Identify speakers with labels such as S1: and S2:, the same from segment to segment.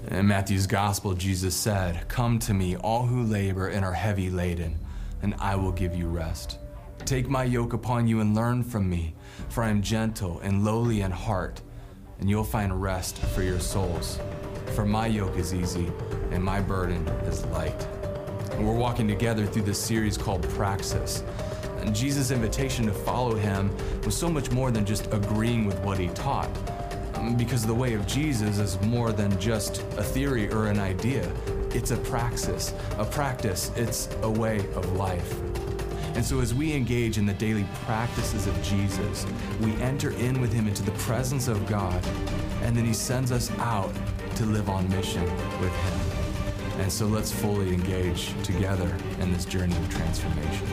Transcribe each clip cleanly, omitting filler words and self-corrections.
S1: In Matthew's Gospel, Jesus said, "Come to me, all who labor and are heavy laden, and I will give you rest. Take my yoke upon you and learn from me, for I am gentle and lowly in heart, and you'll find rest for your souls. For my yoke is easy and my burden is light." And we're walking together through this series called Praxis. And Jesus' invitation to follow him was so much more than just agreeing with what he taught. Because the way of Jesus is more than just a theory or an idea. It's a praxis, a practice. It's a way of life. And so as we engage in the daily practices of Jesus, we enter in with him into the presence of God, and then he sends us out to live on mission with him. And so let's fully engage together in this journey of transformation.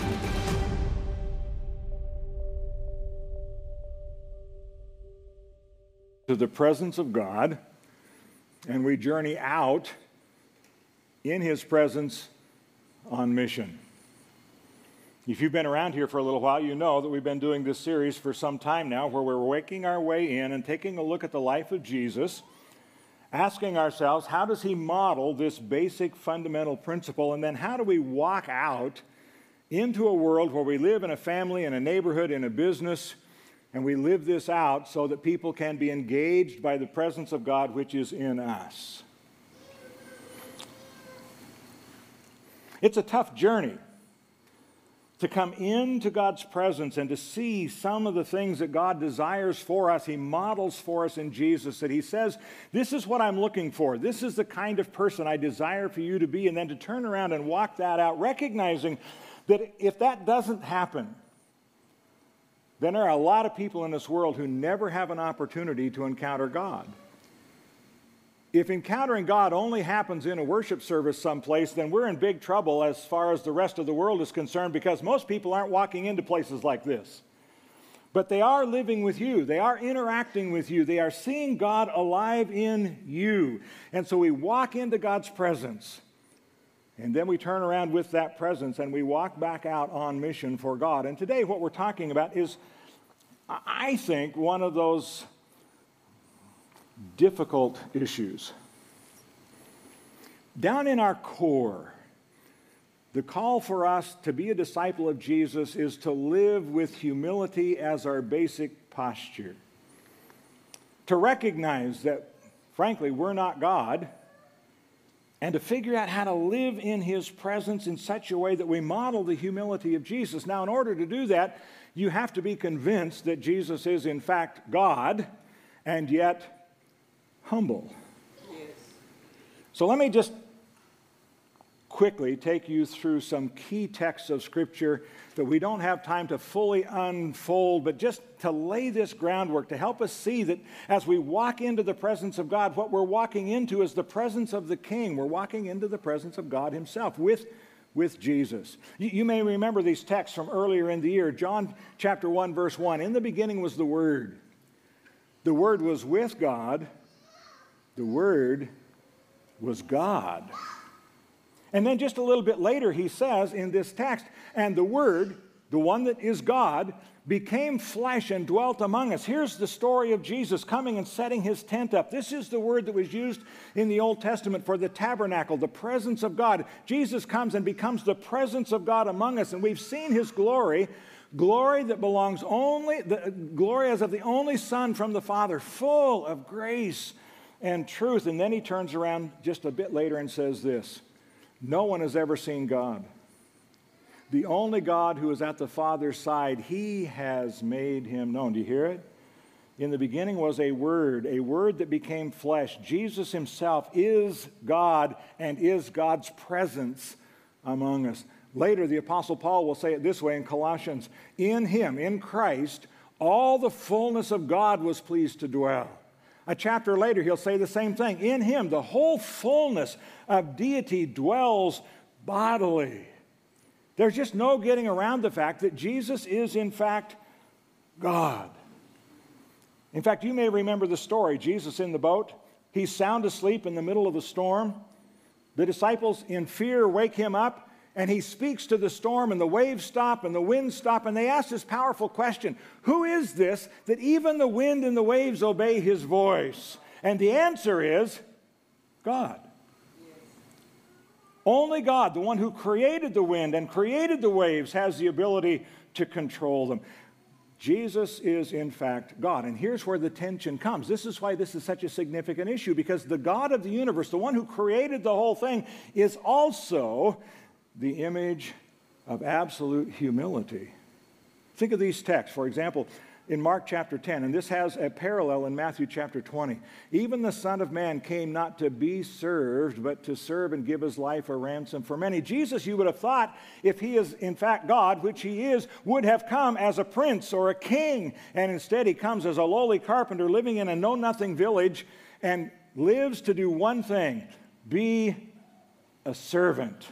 S2: To the presence of God, and we journey out in his presence on mission. If you've been around here for a little while, you know that we've been doing this series for some time now where we're making our way in and taking a look at the life of Jesus, asking ourselves, how does he model this basic fundamental principle, and then how do we walk out into a world where we live in a family, in a neighborhood, in a business, and we live this out so that people can be engaged by the presence of God which is in us. It's a tough journey to come into God's presence and to see some of the things that God desires for us. He models for us in Jesus, that he says, this is what I'm looking for. This is the kind of person I desire for you to be. And then to turn around and walk that out, recognizing that if that doesn't happen, then there are a lot of people in this world who never have an opportunity to encounter God. If encountering God only happens in a worship service someplace, then we're in big trouble as far as the rest of the world is concerned, because most people aren't walking into places like this. But they are living with you. They are interacting with you. They are seeing God alive in you. And so we walk into God's presence, and then we turn around with that presence and we walk back out on mission for God. And today what we're talking about is, I think, one of those difficult issues. Down in our core, the call for us to be a disciple of Jesus is to live with humility as our basic posture. To recognize that, frankly, we're not God, and to figure out how to live in his presence in such a way that we model the humility of Jesus. Now, in order to do that, you have to be convinced that Jesus is, in fact, God, and yet humble. Yes. So let me just quickly take you through some key texts of Scripture that we don't have time to fully unfold, but just to lay this groundwork to help us see that as we walk into the presence of God, what we're walking into is the presence of the King. We're walking into the presence of God himself with Jesus. You may remember these texts from earlier in the year. John chapter 1, verse 1. In the beginning was the Word. The Word was with God. The Word was God. And then just a little bit later, he says in this text, and the Word, the one that is God, became flesh and dwelt among us. Here's the story of Jesus coming and setting his tent up. This is the word that was used in the Old Testament for the tabernacle, the presence of God. Jesus comes and becomes the presence of God among us, and we've seen his glory, glory that belongs only, the glory as of the only Son from the Father, full of grace and truth. And then he turns around just a bit later and says this, no one has ever seen God. The only God who is at the Father's side, he has made him known. Do you hear it? In the beginning was a word that became flesh. Jesus himself is God and is God's presence among us. Later, the Apostle Paul will say it this way in Colossians, in him, in Christ, all the fullness of God was pleased to dwell. A chapter later, he'll say the same thing. In him, the whole fullness of deity dwells bodily. There's just no getting around the fact that Jesus is, in fact, God. In fact, you may remember the story. Jesus in the boat. He's sound asleep in the middle of the storm. The disciples, in fear, wake him up, and he speaks to the storm, and the waves stop, and the winds stop, and they ask this powerful question, who is this that even the wind and the waves obey his voice? And the answer is, God. Only God, the one who created the wind and created the waves, has the ability to control them. Jesus is, in fact, God. And here's where the tension comes. This is why this is such a significant issue, because the God of the universe, the one who created the whole thing, is also the image of absolute humility. Think of these texts. For example, in Mark chapter 10, and this has a parallel in Matthew chapter 20. Even the Son of Man came not to be served, but to serve and give his life a ransom for many. Jesus, you would have thought, if he is in fact God, which he is, would have come as a prince or a king. And instead he comes as a lowly carpenter living in a know-nothing village and lives to do one thing: be a servant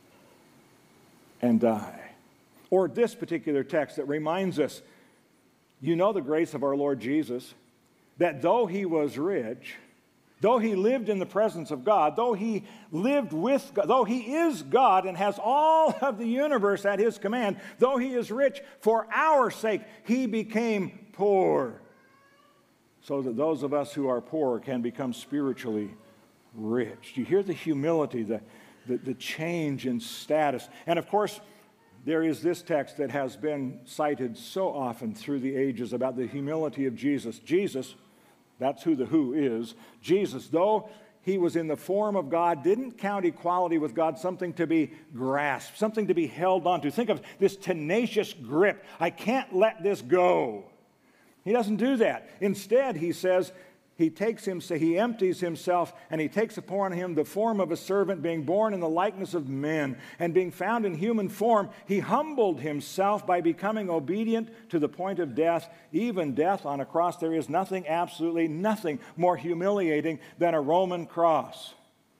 S2: and die. Or this particular text that reminds us, you know the grace of our Lord Jesus, that though he was rich, though he lived in the presence of God, though he lived with God, though he is God and has all of the universe at his command, though he is rich, for our sake he became poor, so that those of us who are poor can become spiritually rich. Do you hear the humility, the change in status? And of course, there is this text that has been cited so often through the ages about the humility of Jesus. Jesus, that's who the who is. Jesus, though he was in the form of God, didn't count equality with God something to be grasped, something to be held on to. Think of this tenacious grip. I can't let this go. He doesn't do that. Instead, he says, he empties himself, and he takes upon him the form of a servant, being born in the likeness of men. And being found in human form, he humbled himself by becoming obedient to the point of death, even death on a cross. There is nothing, absolutely nothing, more humiliating than a Roman cross.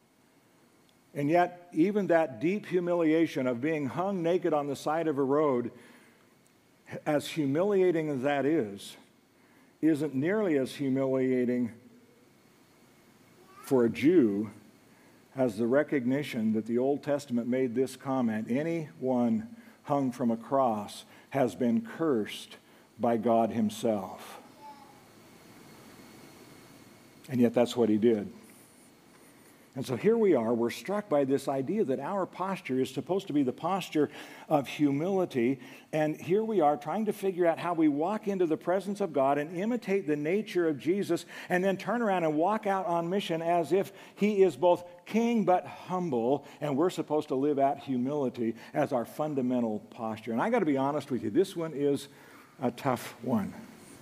S2: And yet, even that deep humiliation of being hung naked on the side of a road, as humiliating as that is, isn't nearly as humiliating for a Jew as the recognition that the Old Testament made this comment: anyone hung from a cross has been cursed by God himself. And yet that's what he did. And so here we are, we're struck by this idea that our posture is supposed to be the posture of humility. And here we are trying to figure out how we walk into the presence of God and imitate the nature of Jesus, and then turn around and walk out on mission as if he is both king but humble, and we're supposed to live out humility as our fundamental posture. And I got to be honest with you, this one is a tough one.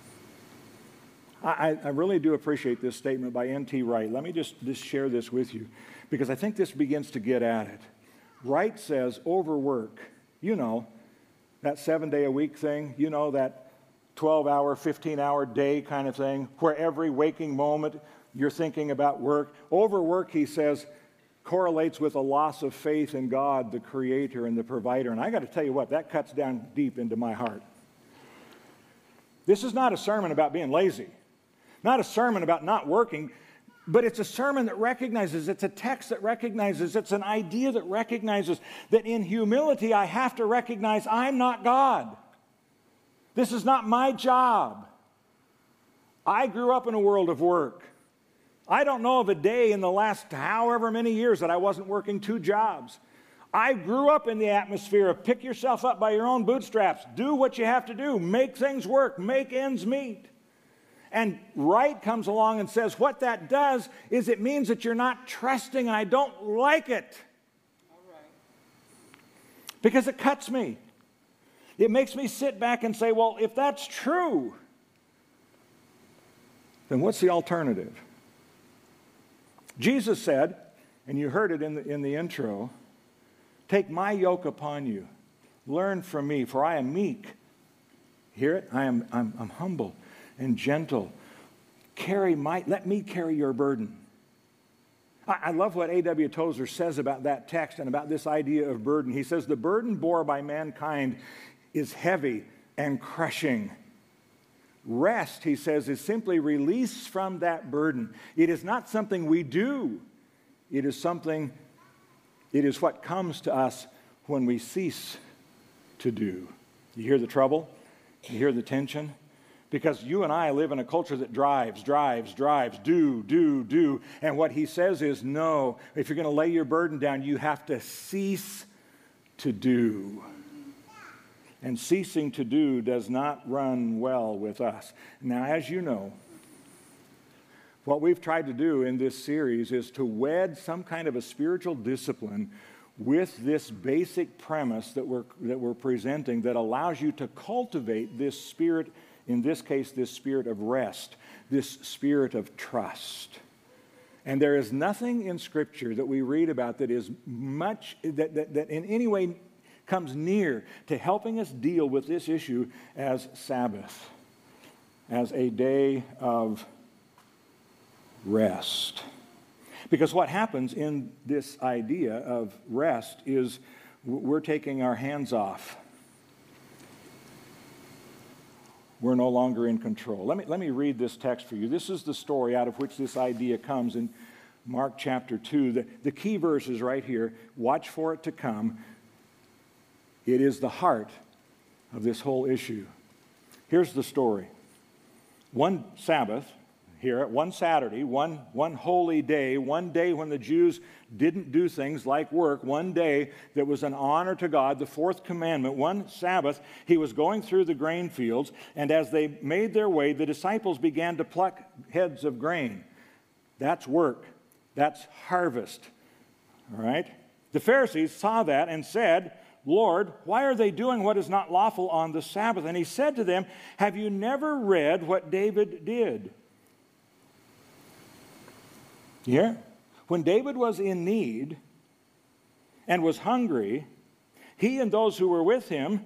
S2: I really do appreciate this statement by N.T. Wright. Let me just share this with you, because I think this begins to get at it. Wright says overwork, you know, that 7-day-a-week thing, you know, that 12-hour, 15-hour day kind of thing, where every waking moment you're thinking about work. Overwork, he says, correlates with a loss of faith in God, the Creator and the Provider. And I got to tell you what, that cuts down deep into my heart. This is not a sermon about being lazy. Not a sermon about not working, but it's a sermon that recognizes, it's a text that recognizes, it's an idea that recognizes that in humility I have to recognize I'm not God. This is not my job. I grew up in a world of work. I don't know of a day in the last however many years that I wasn't working 2 jobs. I grew up in the atmosphere of pick yourself up by your own bootstraps, do what you have to do, make things work, make ends meet. And Wright comes along and says what that does is it means that you're not trusting, and I don't like it. All right. Because it cuts me. It makes me sit back and say, well, if that's true, then what's the alternative? Jesus said, and you heard it in the intro, take my yoke upon you. Learn from me, for I am meek. Hear it? I'm humble and gentle. Let me carry your burden. I love what A.W. Tozer says about that text and about this idea of burden. He says, the burden bore by mankind is heavy and crushing. Rest, he says, is simply release from that burden. It is not something we do. It is what comes to us when we cease to do. You hear the trouble? You hear the tension? Because you and I live in a culture that drives, do. And what he says is, no, if you're going to lay your burden down, you have to cease to do. And ceasing to do does not run well with us. Now, as you know, what we've tried to do in this series is to wed some kind of a spiritual discipline with this basic premise that we're presenting that allows you to cultivate this spirit, in this case, this spirit of rest, this spirit of trust. And there is nothing in Scripture that we read about that is much, that in any way comes near to helping us deal with this issue as Sabbath, as a day of rest. Because what happens in this idea of rest is we're taking our hands off. We're no longer in control. Let me read this text for you. This is the story out of which this idea comes in Mark chapter 2. The key verse is right here. Watch for it to come. It is the heart of this whole issue. Here's the story. One Sabbath, here, one Saturday, one holy day, one day when the Jews didn't do things like work, one day that was an honor to God, the fourth commandment, one Sabbath, he was going through the grain fields, and as they made their way, the disciples began to pluck heads of grain. That's work. That's harvest. All right? The Pharisees saw that and said, Lord, why are they doing what is not lawful on the Sabbath? And he said to them, have you never read what David did? Yeah. When David was in need and was hungry, he and those who were with him,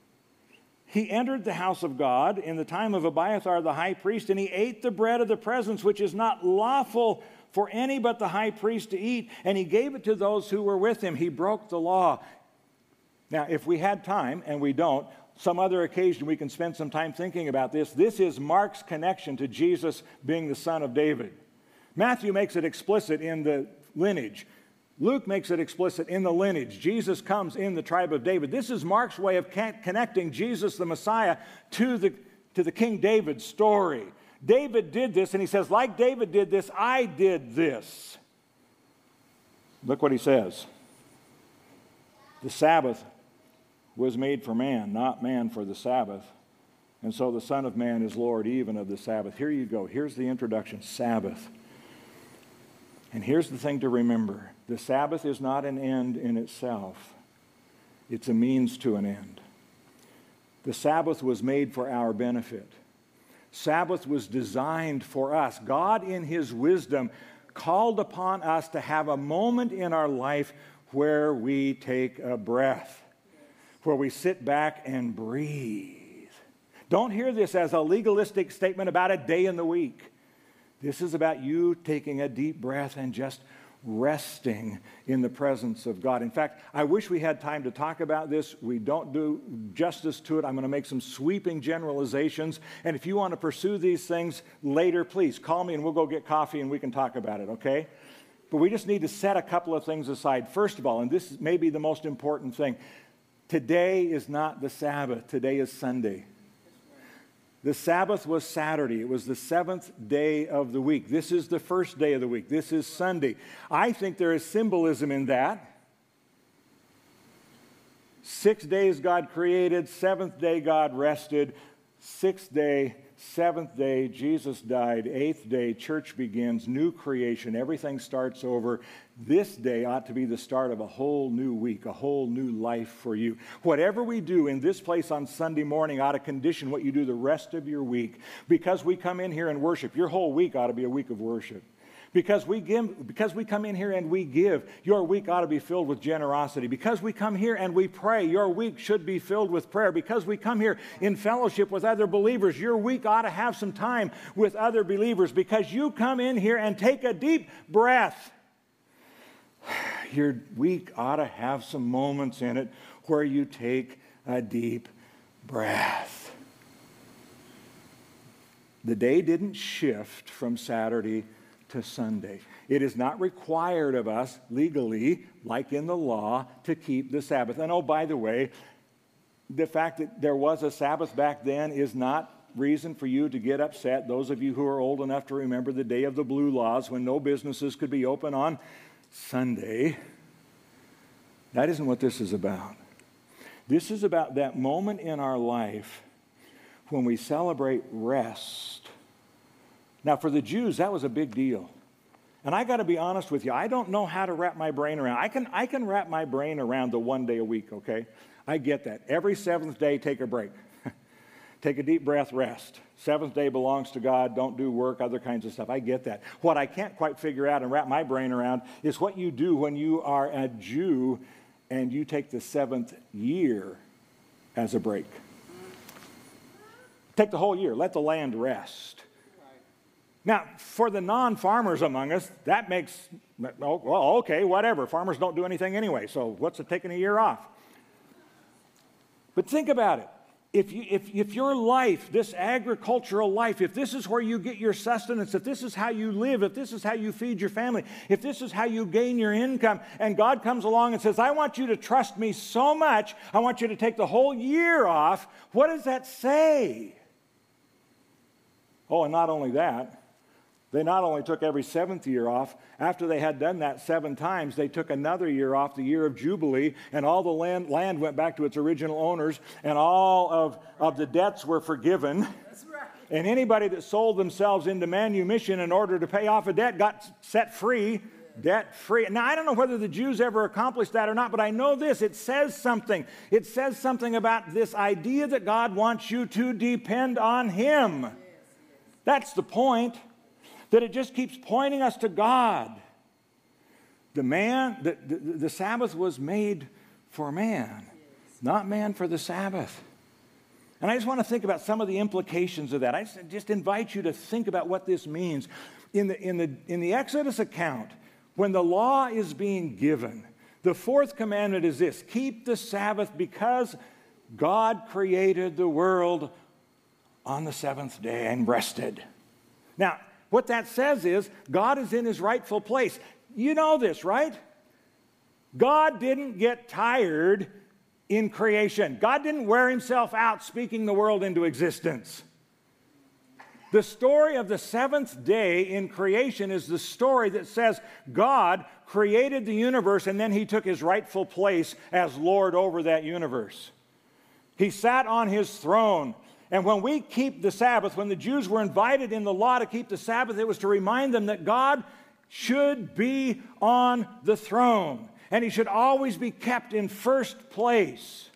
S2: he entered the house of God in the time of Abiathar the high priest, and he ate the bread of the presence, which is not lawful for any but the high priest to eat, and he gave it to those who were with him. He broke the law. Now, if we had time, and we don't, some other occasion we can spend some time thinking about this. This is Mark's connection to Jesus being the son of David. Matthew makes it explicit in the lineage. Luke makes it explicit in the lineage. Jesus comes in the tribe of David. This is Mark's way of connecting Jesus the Messiah to the King David story. David did this, and he says, like David did this, I did this. Look what he says. The Sabbath was made for man, not man for the Sabbath. And so the Son of Man is Lord even of the Sabbath. Here you go. Here's the introduction, Sabbath. And here's the thing to remember. The Sabbath is not an end in itself. It's a means to an end. The Sabbath was made for our benefit. Sabbath was designed for us. God, in His wisdom, called upon us to have a moment in our life where we take a breath, where we sit back and breathe. Don't hear this as a legalistic statement about a day in the week. This is about you taking a deep breath and just resting in the presence of God. In fact, I wish we had time to talk about this. We don't do justice to it. I'm going to make some sweeping generalizations. And if you want to pursue these things later, please call me and we'll go get coffee and we can talk about it, okay? But we just need to set a couple of things aside. First of all, and this may be the most important thing, today is not the Sabbath. Today is Sunday. The Sabbath was Saturday. It was the seventh day of the week. This is the first day of the week. This is Sunday. I think there is symbolism in that. 6 days God created, seventh day God rested, sixth day, seventh day, Jesus died, eighth day, church begins, new creation, everything starts over. This day ought to be the start of a whole new week, a whole new life for you. Whatever we do in this place on Sunday morning ought to condition what you do the rest of your week. Because we come in here and worship, your whole week ought to be a week of worship. Because we come in here and we give, your week ought to be filled with generosity. Because we come here and we pray, your week should be filled with prayer. Because we come here in fellowship with other believers, your week ought to have some time with other believers. Because you come in here and take a deep breath, your week ought to have some moments in it where you take a deep breath. The day didn't shift from Saturday to Sunday. It is not required of us legally, like in the law, to keep the Sabbath. And oh, by the way, the fact that there was a Sabbath back then is not reason for you to get upset. Those of you who are old enough to remember the day of the blue laws when no businesses could be open on Sunday. That isn't what this is about. This is about that moment in our life when we celebrate rest. Now, for the Jews, that was a big deal. And I got to be honest with you, I don't know how to wrap my brain around. I can wrap my brain around the 1 day a week, okay? I get that. Every seventh day, take a break. Take a deep breath, rest. Seventh day belongs to God. Don't do work, other kinds of stuff. I get that. What I can't quite figure out and wrap my brain around is what you do when you are a Jew and you take the seventh year as a break. Take the whole year. Let the land rest. Now, for the non-farmers among us, that makes, well, okay, whatever. Farmers don't do anything anyway, so what's it taking a year off? But think about it. If your life, this agricultural life, if this is where you get your sustenance, if this is how you live, if this is how you feed your family, if this is how you gain your income, and God comes along and says, I want you to trust me so much, I want you to take the whole year off, what does that say? Oh, and not only that, they not only took every seventh year off, after they had done that 7 times, they took another year off, the year of Jubilee, and all the land went back to its original owners, and all of the debts were forgiven. That's right. And anybody that sold themselves into manumission in order to pay off a debt got set free, debt free. Now, I don't know whether the Jews ever accomplished that or not, but I know this. It says something. It says something about this idea that God wants you to depend on Him. Yes. That's the point. That it just keeps pointing us to God. The Sabbath was made for man, not man for the Sabbath. And I just want to think about some of the implications of that. I just invite you to think about what this means. In the Exodus account, when the law is being given, the 4th commandment is this: keep the Sabbath because God created the world on the 7th day and rested. Now, what that says is God is in His rightful place. You know this, right? God didn't get tired in creation. God didn't wear Himself out speaking the world into existence. The story of the 7th day in creation is the story that says God created the universe and then He took His rightful place as Lord over that universe. He sat on His throne. And when we keep the Sabbath, when the Jews were invited in the law to keep the Sabbath, it was to remind them that God should be on the throne. And He should always be kept in first place.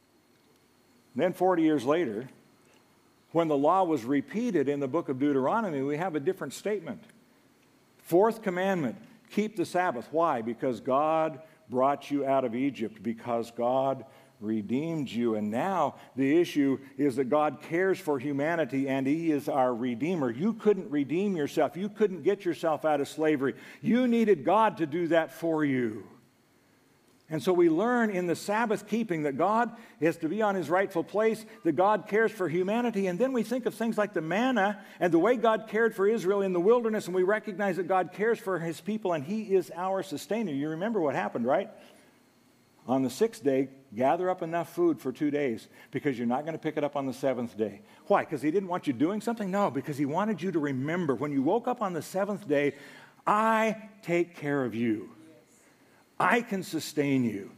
S2: And then 40 years later, when the law was repeated in the book of Deuteronomy, we have a different statement. 4th commandment, keep the Sabbath. Why? Because God brought you out of Egypt, because God redeemed you. And now the issue is that God cares for humanity and He is our Redeemer. You couldn't redeem yourself. You couldn't get yourself out of slavery. You needed God to do that for you. And so we learn in the Sabbath keeping that God is to be on His rightful place, that God cares for humanity. And then we think of things like the manna and the way God cared for Israel in the wilderness, and we recognize that God cares for His people and He is our sustainer. You remember what happened, right? On the 6th day, gather up enough food for 2 days because you're not going to pick it up on the 7th day. Why? Because He didn't want you doing something? No, because He wanted you to remember when you woke up on the 7th day, I take care of you. I can sustain you.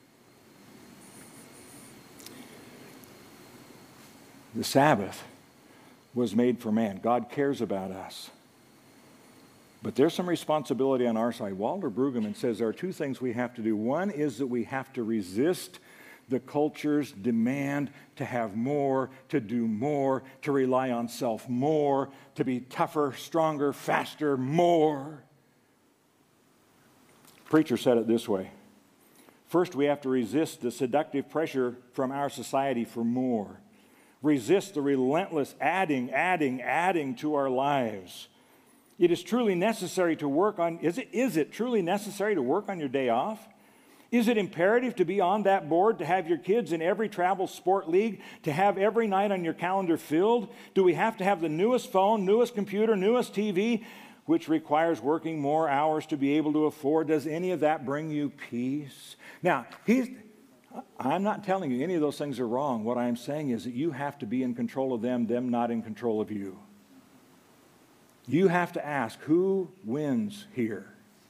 S2: The Sabbath was made for man. God cares about us. But there's some responsibility on our side. Walter Brueggemann says there are 2 things we have to do. One is that we have to resist the culture's demand to have more, to do more, to rely on self more, to be tougher, stronger, faster, more. Preacher said it this way. First, we have to resist the seductive pressure from our society for more. Resist the relentless adding to our lives. It is truly necessary to work on, is it truly necessary to work on your day off? Is it imperative to be on that board, to have your kids in every travel sport league, to have every night on your calendar filled? Do we have to have the newest phone, newest computer, newest TV, which requires working more hours to be able to afford? Does any of that bring you peace? Now, I'm not telling you any of those things are wrong. What I'm saying is that you have to be in control of them not in control of you. You have to ask, who wins here?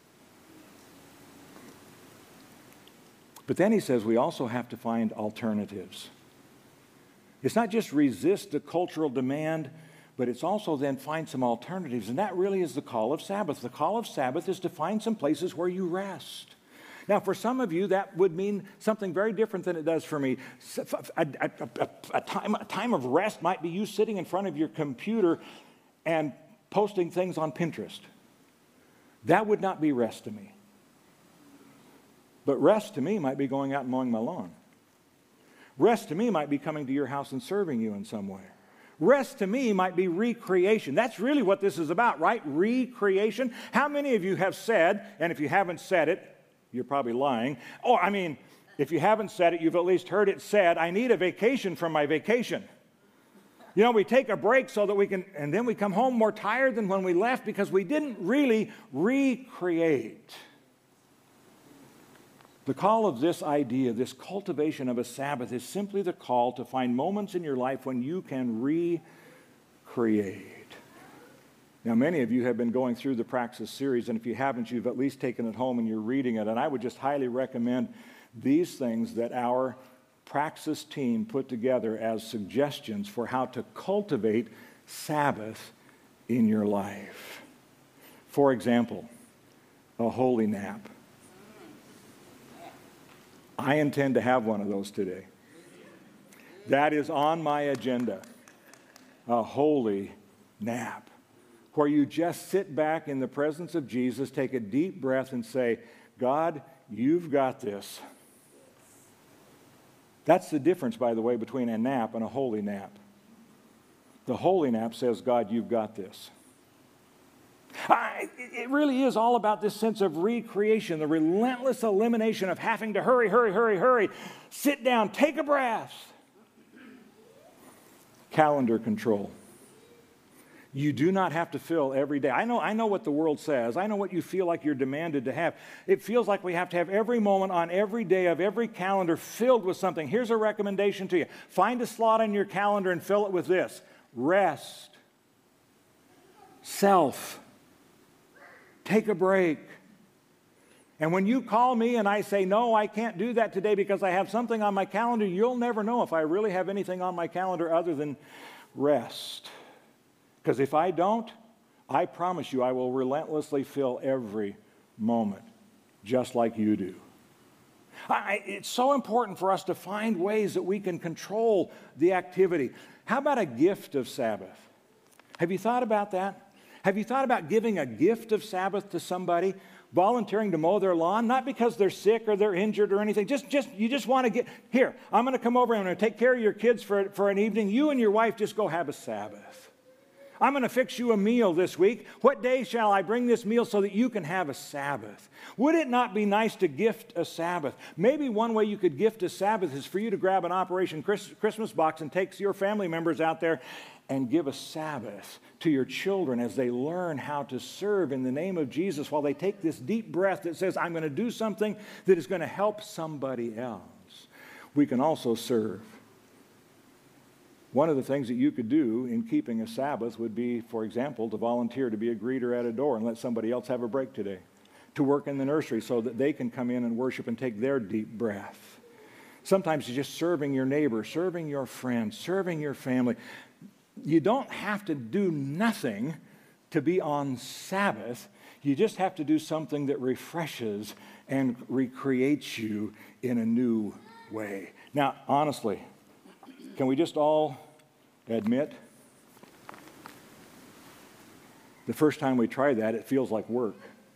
S2: But then he says we also have to find alternatives. It's not just resist the cultural demand, but it's also then find some alternatives. And that really is the call of Sabbath. The call of Sabbath is to find some places where you rest. Now, for some of you, that would mean something very different than it does for me. A time of rest might be you sitting in front of your computer and posting things on Pinterest. That would not be rest to me. But rest to me might be going out and mowing my lawn. Rest to me might be coming to your house and serving you in some way. Rest to me might be recreation. That's really what this is about, right? Recreation. How many of you have said, and if you haven't said it, you're probably lying. If you haven't said it, you've at least heard it said, I need a vacation from my vacation. You know, we take a break so that we can, and then we come home more tired than when we left because we didn't really recreate. The call of this idea, this cultivation of a Sabbath, is simply the call to find moments in your life when you can recreate. Now, many of you have been going through the Praxis series, and if you haven't, you've at least taken it home and you're reading it. And I would just highly recommend these things that our Praxis team put together as suggestions for how to cultivate Sabbath in your life. For example, a holy nap. I intend to have one of those today. That is on my agenda. A holy nap, where you just sit back in the presence of Jesus, take a deep breath and say, God, you've got this. That's the difference, by the way, between a nap and a holy nap. The holy nap says, God, you've got this. It really is all about this sense of recreation, the relentless elimination of having to hurry. Sit down, take a breath. Calendar control. You do not have to fill every day. I know what the world says. I know what you feel like you're demanded to have. It feels like we have to have every moment on every day of every calendar filled with something. Here's a recommendation to you. Find a slot in your calendar and fill it with this: rest, self, take a break. And when you call me and I say, no, I can't do that today because I have something on my calendar, you'll never know if I really have anything on my calendar other than rest. Because if I don't, I promise you I will relentlessly fill every moment, just like you do. It's so important for us to find ways that we can control the activity. How about a gift of Sabbath? Have you thought about that? Have you thought about giving a gift of Sabbath to somebody, volunteering to mow their lawn, not because they're sick or they're injured or anything, you just want to get, here, I'm going to come over and I'm going to take care of your kids for an evening. You and your wife just go have a Sabbath. I'm going to fix you a meal this week. What day shall I bring this meal so that you can have a Sabbath? Would it not be nice to gift a Sabbath? Maybe one way you could gift a Sabbath is for you to grab an Operation Christmas box and take your family members out there and give a Sabbath to your children as they learn how to serve in the name of Jesus while they take this deep breath that says, I'm going to do something that is going to help somebody else. We can also serve. One of the things that you could do in keeping a Sabbath would be, for example, to volunteer to be a greeter at a door and let somebody else have a break today, to work in the nursery so that they can come in and worship and take their deep breath. Sometimes it's just serving your neighbor, serving your friend, serving your family. You don't have to do nothing to be on Sabbath. You just have to do something that refreshes and recreates you in a new way. Now, honestly, can we just all admit the first time we try that, it feels like work.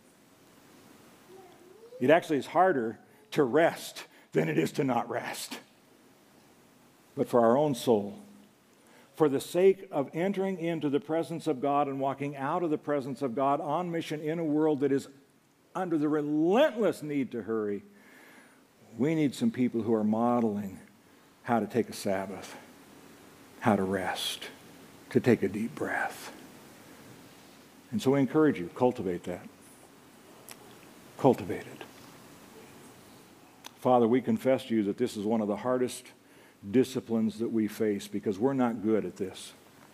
S2: It actually is harder to rest than it is to not rest. But for our own soul, for the sake of entering into the presence of God and walking out of the presence of God on mission in a world that is under the relentless need to hurry, we need some people who are modeling how to take a Sabbath, how to rest, to take a deep breath. And so we encourage you, cultivate that. Cultivate it. Father, we confess to you that this is one of the hardest disciplines that we face because we're not good at this.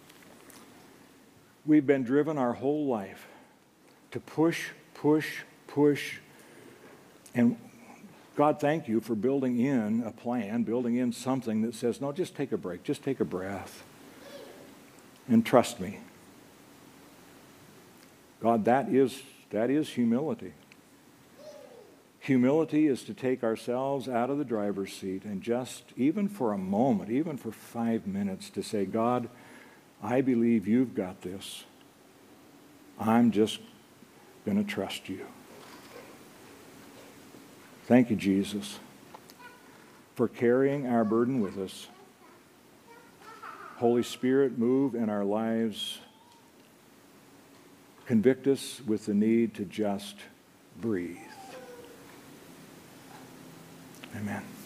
S2: We've been driven our whole life to push, and God, thank you for building in a plan, building in something that says, no, just take a break, just take a breath, and trust me. God, that is humility. Humility is to take ourselves out of the driver's seat and just, even for a moment, even for 5 minutes, to say, God, I believe you've got this. I'm just going to trust you. Thank you, Jesus, for carrying our burden with us. Holy Spirit, move in our lives. Convict us with the need to just breathe. Amen.